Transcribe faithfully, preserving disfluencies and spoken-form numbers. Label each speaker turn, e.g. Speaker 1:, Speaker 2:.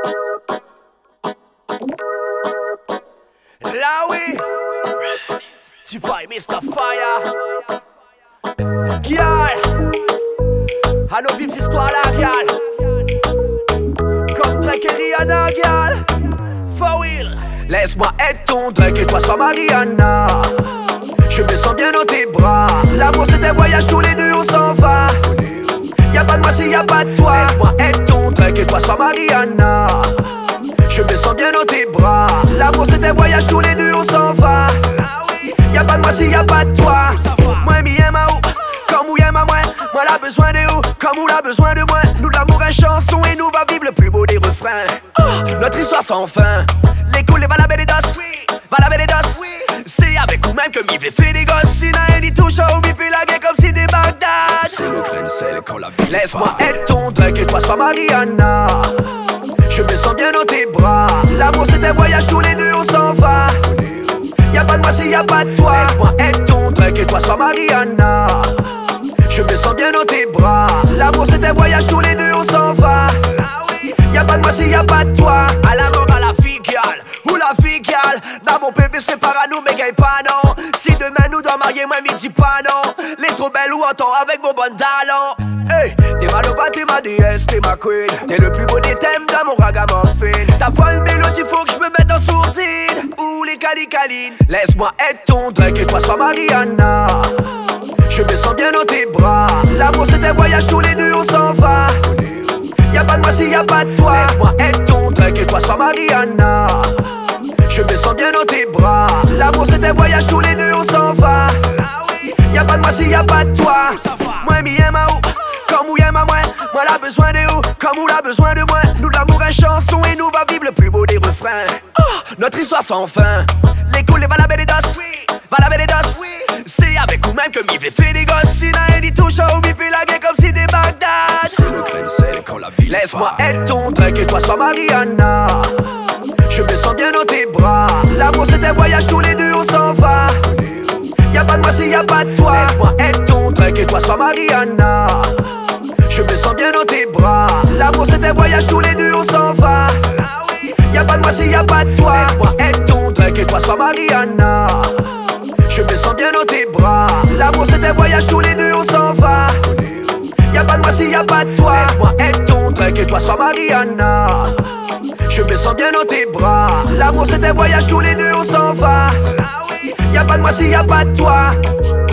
Speaker 1: Là oui, tu parles mister Fire. Girl, à nos vives histoires là, girl. Comme Drake et Rihanna, girl. For real. Laisse-moi être ton Drake et toi sois Mariana. Je me sens bien dans tes bras. L'amour c'est un voyage, tous les deux on s'en va. Y'a pas de moi s'il y a pas de toi. Laisse-moi être ton Drake et toi sois Mariana. Je me sens bien dans tes bras. L'amour c'est un voyage, tous les deux on s'en va. Y'a pas de moi s'il y a pas de toi. Moi mi aime à où, comme où aime à moi. Moi l'a besoin de où, comme où l'a besoin de moi. Nous l'amour est chanson et nous va vivre le plus beau des refrains. Oh, notre histoire sans fin. Les coups, les balabés des dos, balabés des dos. C'est avec vous même que m'y fait faire des gosses. Si n'a rien dit touche à où m'y fait la guerre comme si des Bagdad. C'est le grain de sel quand la vie. Laisse-moi être ton Drake et toi sois Mariana. Je me sens bien dans tes bras. L'amour c'est un voyage, tous les deux on s'en va. Y'a pas de moi s'il y a pas de toi. Laisse-moi être ton Drake et toi sois Mariana. Je me sens bien dans tes bras. L'amour c'est un voyage, tous les deux on s'en va. Y'a pas de moi s'il y a pas de toi. À la mort à la fille gal, ou la fille gal. Dans mon P V c'est par à nous mais gagne pas non. Si demain nous doit marier moi m'y dis pas non. Les trop belles ou entends avec mon bon talent. Hey, t'es ma lova, t'es ma déesse, t'es ma queen. T'es le plus beau des thèmes dans mon ragamuffin. Ta voix une mélodie, faut que je me mette en sourdine. Ou les calicalines. Laisse-moi être ton Drake et toi sois Mariana. Je me sens bien dans tes bras. L'amour c'est un voyage, tous les deux on s'en va. Y'a pas de moi s'il y a pas de toi. Laisse-moi être ton Drake et toi sois Mariana. Je me sens bien dans tes bras. L'amour c'est un voyage, tous les deux on s'en va. Y'a pas de moi s'il y a pas de toi. Moi mi aime à où, comme où aime à moi. Moi l'a besoin de où, comme où l'a besoin de moi. Nous l'amour est chanson et nous va vivre le plus beau des refrains. Oh, notre histoire sans fin. Les coups, les balabés des dos, balabés des dos. C'est avec vous même que m'y fait faire des gosses. Si n'a rien dit touche à où m'y fait la guerre comme si des Bagdad. C'est le grain de sel quand la vie. Laisse-moi être ton Drake et toi sois Mariana. Je me sens bien dans tes bras. L'amour c'est un voyage, tous les deux on s'en va. Y'a pas de moi s'il y a pas de toi. Laisse-moi être ton Drake et toi sois Mariana. Je me sens bien dans tes bras. L'amour c'est un voyage, tous les deux on s'en va. Y'a pas de moi s'il y a pas de toi. Laisse-moi être ton Drake et toi sois Mariana. Je me sens bien dans tes bras. L'amour c'est un voyage, tous les deux on s'en va. Y'a pas de moi s'il y a pas de toi. Laisse-moi être ton Drake et toi sois Mariana. Je me sens bien dans tes bras. L'amour c'est un voyage, tous les deux on s'en va. Y'a pas de moi s'il y a pas de toi.